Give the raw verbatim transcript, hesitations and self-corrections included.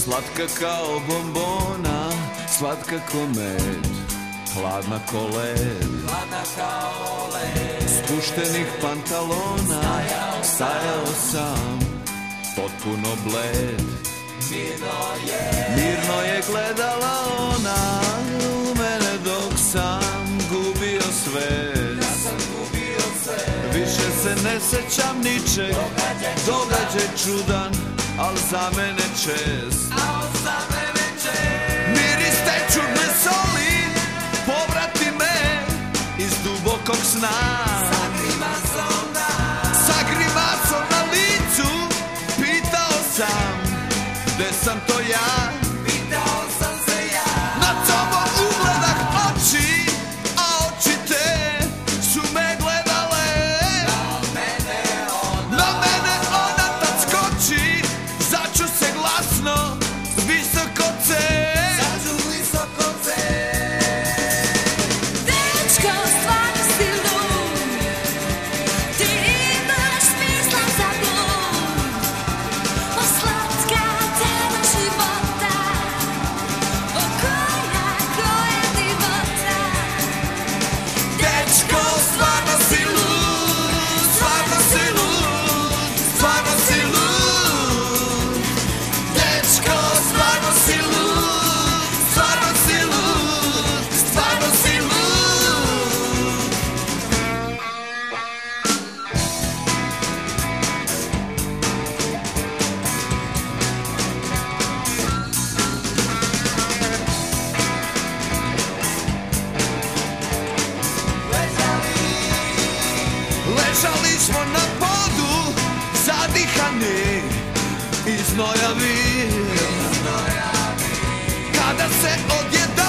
Slatka kao bombona, slatka ko med, hladna ko led, hladna kao led. Spuštenih pantalona, stajao sam, potpuno bled. Mirno je, mirno je gledala ona u mene dok sam gubio svet. ja sam gubio sve. Više se ne sećam ničeg, događaj čudan, al za mene čest. A on za mene čest. Miris te čudne soli, povrati me iz dubokog sna. Sa grimasom na, Sa grimasom na licu, pitao sam, gde sam to ja? pitao sam se ja. Na tobom ugledah oči, a oči te su me gledale. Na mene ona, Na mene ona tad skoči, začu se glasno, visoko ce. začu visoko ce. Dečko, stvarno si lud, ti imaš smisla za blud. O slatka tema života, o koja, koja divota. Dečko, stvarno si lud, stvarno si lud, stvarno si lud. Dečko, stvarno si lud, stvarno si lud, stvarno si lud. Ležali smo na podu, zadihani i znojavi. Kada se odjedan